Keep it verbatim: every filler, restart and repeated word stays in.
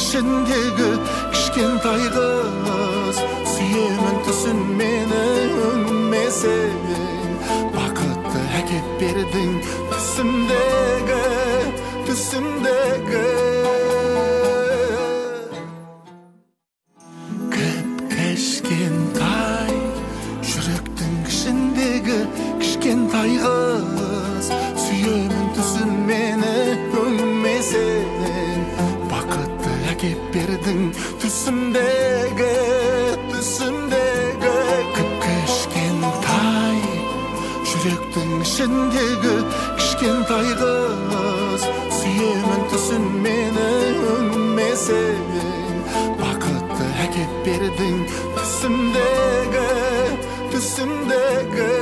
ішіндегі кішкентай қыз, сүйемін түсін мені өнмесең, бақытты әкеп бердің түсімдегі, түсімдегі. Кіп-кішкентай жүректің ішіндегі кішкентай қыз, сүйемін түсін мені өнмесең, бақытты әкеп бердің түсімдегі, түсімдегі. Кіп-кішкентай жүректің ішіндегі кішкентай қыз, сүйемін түсін мені өнмесең, бақытты әкеп бердің түсімдегі, түсімдегі.